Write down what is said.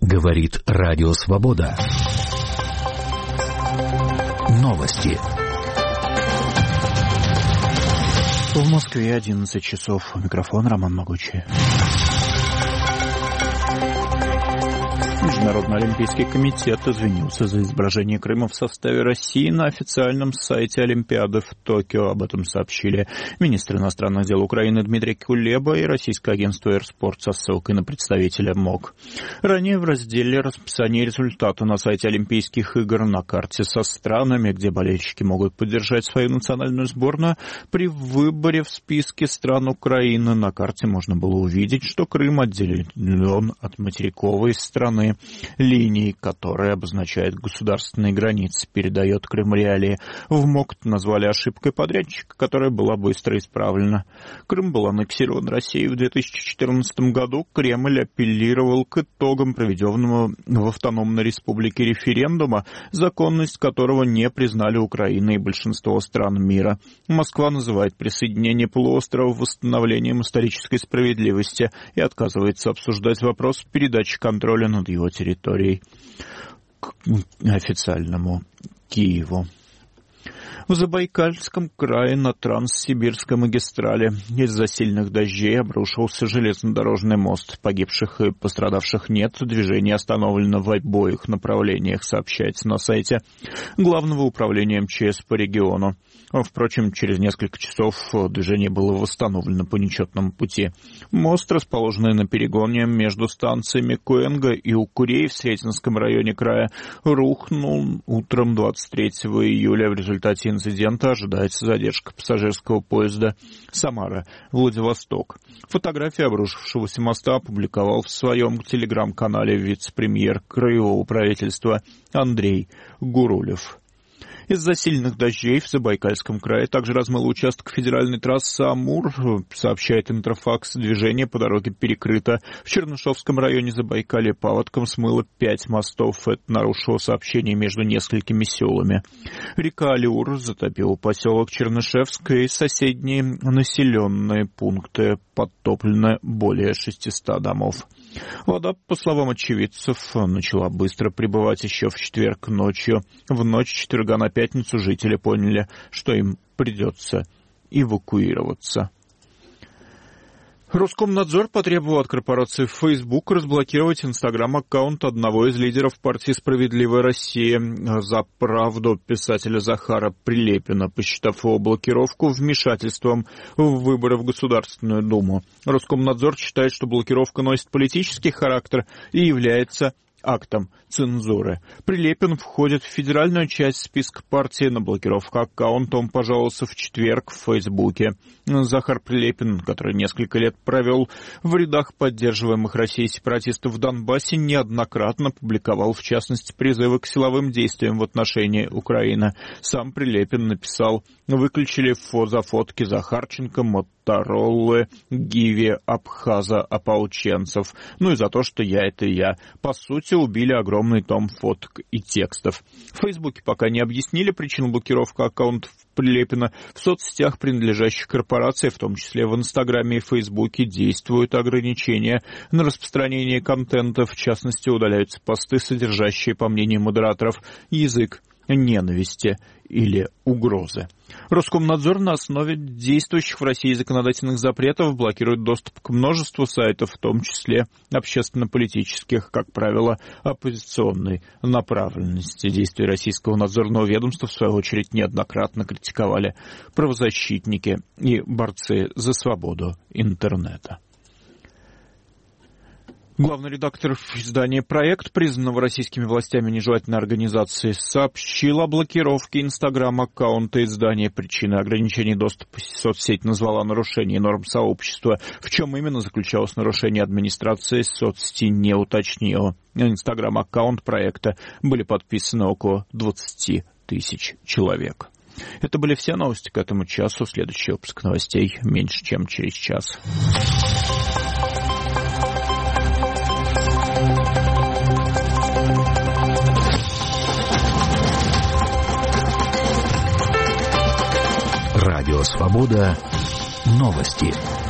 Говорит Радио Свобода. Новости. В Москве 11 часов. Микрофон Роман Могучий. Международный олимпийский комитет извинился за изображение Крыма в составе России на официальном сайте Олимпиады в Токио. Об этом сообщили министр иностранных дел Украины Дмитрий Кулеба и российское агентство «Эрспорт» со ссылкой на представителя МОК. Ранее в разделе расписания результата на сайте Олимпийских игр на карте со странами, где болельщики могут поддержать свою национальную сборную, при выборе в списке стран Украины на карте можно было увидеть, что Крым отделен от материковой страны линией, которая обозначает государственные границы, передает Крым реалии. В МОК назвали ошибкой подрядчика, которая была быстро исправлена. Крым был аннексирован Россией в 2014 году. Кремль апеллировал к итогам проведенного в автономной республике референдума, законность которого не признали Украина и большинство стран мира. Москва называет присоединение полуострова восстановлением исторической справедливости и отказывается обсуждать вопрос передачи контроля над его территорией к официальному Киеву. В Забайкальском крае на Транссибирской магистрали из-за сильных дождей обрушился железнодорожный мост. Погибших и пострадавших нет. Движение остановлено в обоих направлениях, сообщается на сайте Главного управления МЧС по региону. Впрочем, через несколько часов движение было восстановлено по нечетному пути. Мост, расположенный на перегоне между станциями Куэнга и Укурей в Сретенском районе края, рухнул утром 23 июля. В результате инцидента ожидается задержка пассажирского поезда Самара-Владивосток. Фотографии обрушившегося моста опубликовал в своем телеграм-канале вице-премьер краевого правительства Андрей Гурулев. Из-за сильных дождей в Забайкальском крае также размыло участок федеральной трассы Амур, сообщает Интерфакс. Движение по дороге перекрыто. В Чернышевском районе Забайкалья паводком смыло 5 мостов. Это нарушило сообщение между несколькими селами. Река Алиур затопила поселок Чернышевск и соседние населенные пункты. Подтоплено более 600 домов. Вода, по словам очевидцев, начала быстро прибывать еще в четверг ночью. В ночь четверга на пятницу жители поняли, что им придется эвакуироваться. Роскомнадзор потребовал от корпорации Facebook разблокировать Инстаграм-аккаунт одного из лидеров партии «Справедливая Россия». «За правду» писателя Захара Прилепина, посчитав его блокировку вмешательством в выборы в Государственную Думу. Роскомнадзор считает, что блокировка носит политический характер и является актом цензуры. Прилепин входит в федеральную часть списка партии. На блокировку аккаунта он пожаловался в четверг в Фейсбуке. Захар Прилепин, который несколько лет провел в рядах поддерживаемых Россией сепаратистов в Донбассе, неоднократно публиковал, в частности, призывы к силовым действиям в отношении Украины. Сам Прилепин написал: «Выключили за фотки Захарченко, Мотороллы, Гиви, Абхаза, ополченцев. Ну и за то, что я — это я. По сути, убили огромный том фоток и текстов». В Фейсбуке пока не объяснили причину блокировки аккаунтов Прилепина. В соцсетях, принадлежащих корпорации, в том числе в Инстаграме и Фейсбуке, действуют ограничения на распространение контента. В частности, удаляются посты, содержащие, по мнению модераторов, язык ненависти или угрозы. Роскомнадзор на основе действующих в России законодательных запретов блокирует доступ к множеству сайтов, в том числе общественно-политических, как правило, оппозиционной направленности. Действия российского надзорного ведомства, в свою очередь, неоднократно критиковали правозащитники и борцы за свободу интернета. Главный редактор издания «Проект», признанного российскими властями нежелательной организацией, сообщил о блокировке Инстаграм-аккаунта издания. Причиной ограничения доступа в соцсеть назвала нарушение норм сообщества. В чем именно заключалось нарушение, администрации соцсети не уточнила. На Инстаграм-аккаунт «Проекта» были подписаны около 20 тысяч человек. Это были все новости к этому часу. Следующий выпуск новостей меньше, чем через час. Радио «Свобода». Новости.